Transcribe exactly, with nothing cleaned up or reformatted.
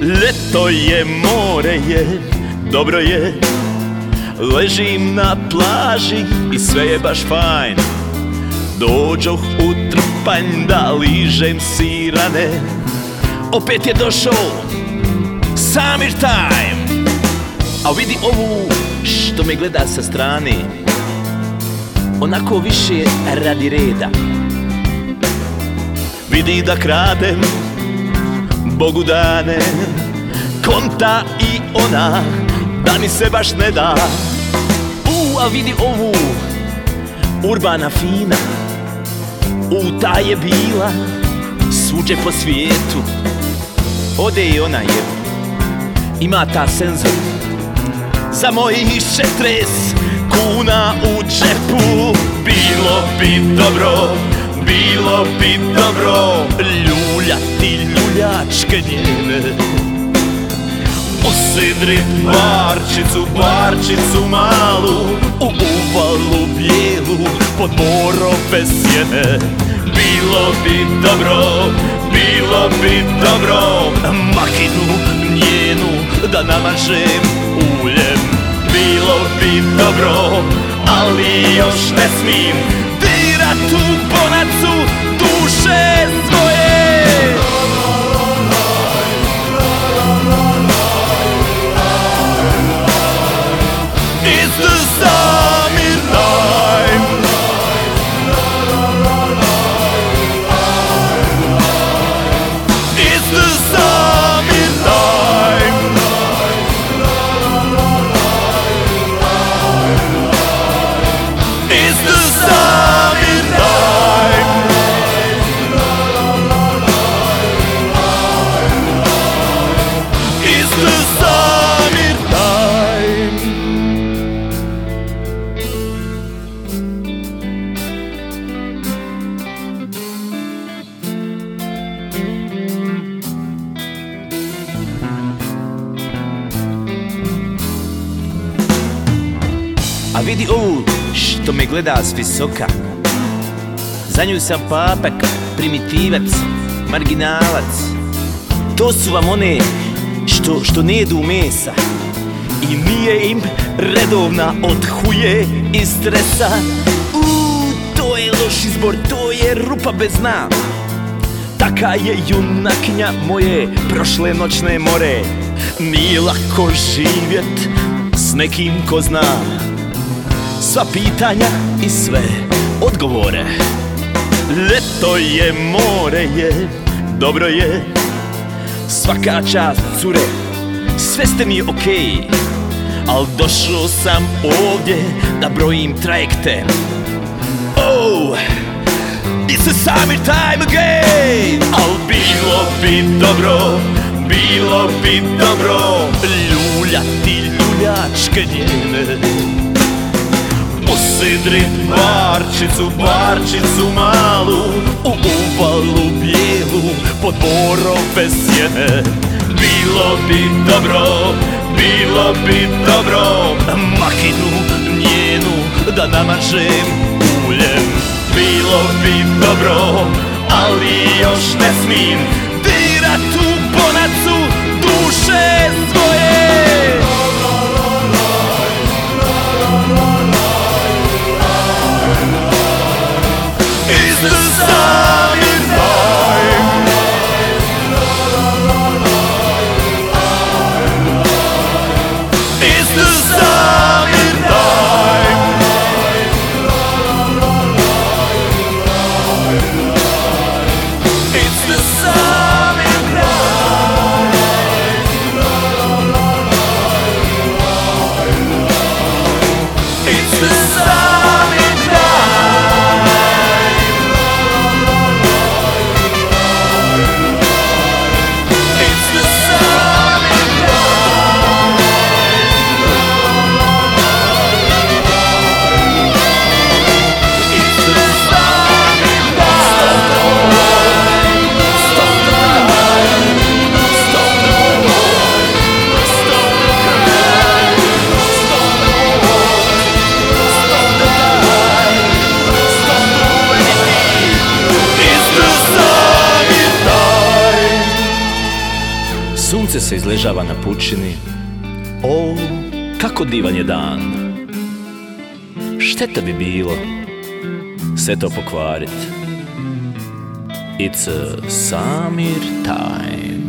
Ljeto je, more je, dobro je. Ležim na plaži i sve je baš fajn. Dođoh u trpanj da ližem sirane. Opet je došao summer time. A vidi ovu što me gleda sa strane, onako više radi reda. Vidi da kradem Bogu dane, konta i ona da mi se baš ne da. U, a vidi ovu urbana fina, u ta je bila svuđe po svijetu. Ode i ona je, ima ta senzor za mojih četrdeset kuna u džepu. Bilo bi dobro, bilo bi dobro ljuljati ljuljačke njene, usidrit barčicu, barčicu malu u uvalu bijelu pod borove sjene. Bilo bi dobro, bilo bi dobro makinu njenu da namažem uljem. Bilo bi dobro, ali još ne smijem dirat u bonacu duše svoje. It's the summer time. It's the summer time. It's the summer time. It's the summer time. A vidi ovu što me gleda s visoka, za nju sam papak, primitivac, marginalac. To su vam one što, što ne jedu mesa i nije im redovna od huje i stresa. Uuu, to je loš izbor, to je rupa bez dna. Taka je junakinja moje prošle noćne more. Nije lako živjet s nekim ko zna sva pitanja i sve odgovore. Ljeto je, more je, dobro je. Svaka čast cure, sve ste mi okej, al došao sam ovdje da brojim trajekte. Oh, it's a summer time again. Al bilo bi dobro, bilo bi dobro ljuljati ljuljačke njene, usidrit barčicu, barčicu malu u uvalu bijelu pod borove sjene. Bilo bi dobro, bilo bi dobro makinu njenu da namažem uljem. Bilo bi dobro, ali još ne smijem dirat u bonacu duše svoje. It's the summer time. It's the summer time. It's the summer time. se izležava na pučini. O, kako divan je dan. Šteta bi bilo sve to pokvarit. It's a Samir time.